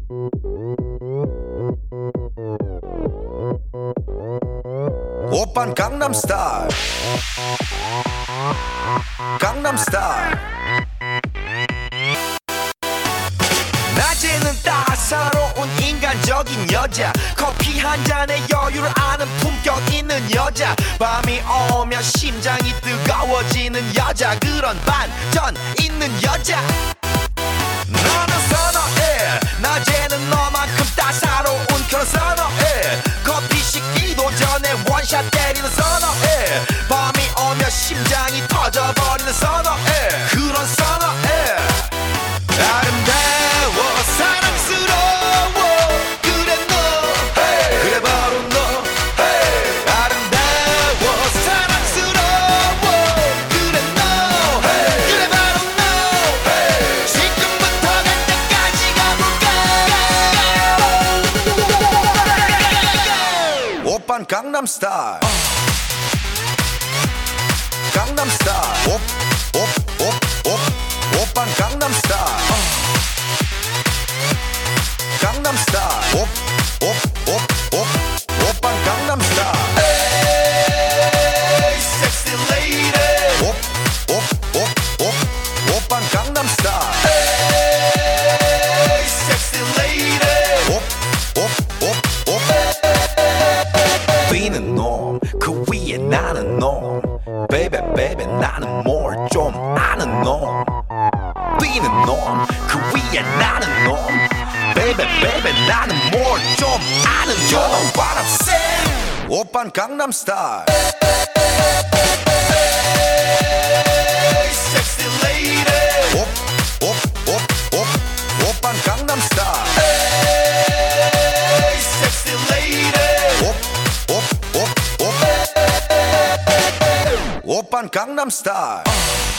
오빤 강남스타일 강남스타일 낮에는 따사로운 인간적인 여자 커피 한 잔에 여유를 아는 품격 있는 여자 밤이 오면 심장이 뜨거워지는 여자 그런 반전 있는 여자 너는 선어해 낮에는 너만큼 따사로운 그런 선어해 커피 식기도 전에 원샷 때리는 선어해 밤이 오면 심장이 터져버리는 선어해 그런 선어해 아름다워 사랑스러워 그래 너 hey. 그래 바로 너 hey. 아름다워 사랑스러워 그래 너 hey. 그래 바로 너 hey. 지금부터 갈 때까지 가볼까 오빤 강남스타일 강남스타일 오빤 강남스타일 강남스타일 오빤 강남스타일 에이 섹시 레이디 오빤 강남스타일 에이 섹시 레이디 뛰는 놈그 위에 나는 놈 베이베 베이베 나는 뭘 좀 아는 놈 뛰는 놈 그 위에 나는 놈 베이베 베이베 나는 뭘 좀 아는 놈 You know what I'm saying 오빤 강남스타일 Hey sexy lady 오빤 강남스타일 Hey sexy lady 오빤 강남스타일